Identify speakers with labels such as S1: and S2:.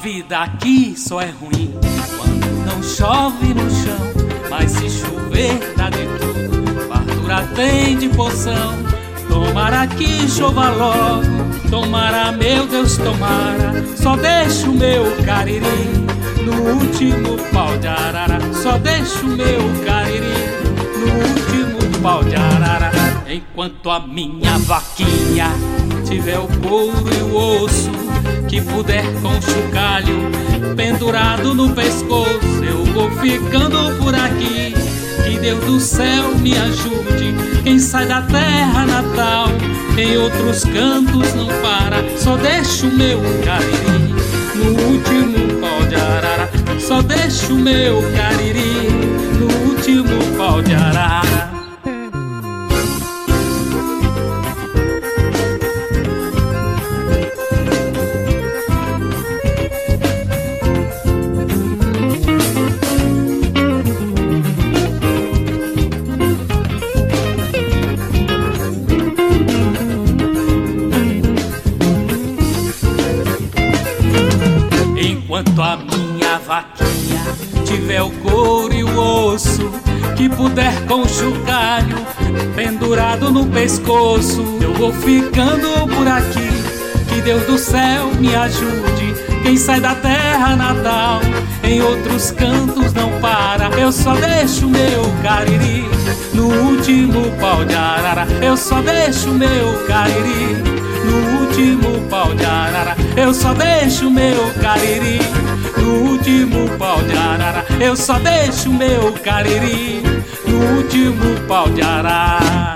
S1: vida aqui só é ruim quando não chove no chão, mas se chover dá de tudo, fartura tem de poção. Tomara que chova logo, tomara, meu Deus, tomara. Só deixa o meu cariri no último pau de arara. Só deixa o meu cariri no último pau de arara. Enquanto a minha vaquinha tiver o couro e o osso, que puder com chocalho pendurado no pescoço, eu vou ficando por aqui. Que Deus do céu me ajude. Quem sai da terra natal em outros cantos não para. Só deixa o meu cariri no último pau de arara. Só deixa o meu cariri no último pau de arara. Enquanto a minha vaquinha tiver o couro e o osso, que puder com o chocalho pendurado no pescoço, eu vou ficando por aqui. Que Deus do céu me ajude. Quem sai da terra natal em outros cantos não para. Eu só deixo o meu cariri no último pau de arara. Eu só deixo o meu cariri no último pau de arara. Eu só deixo o meu cariri no último pau de arara. Eu só deixo o meu cariri no último pau de arara.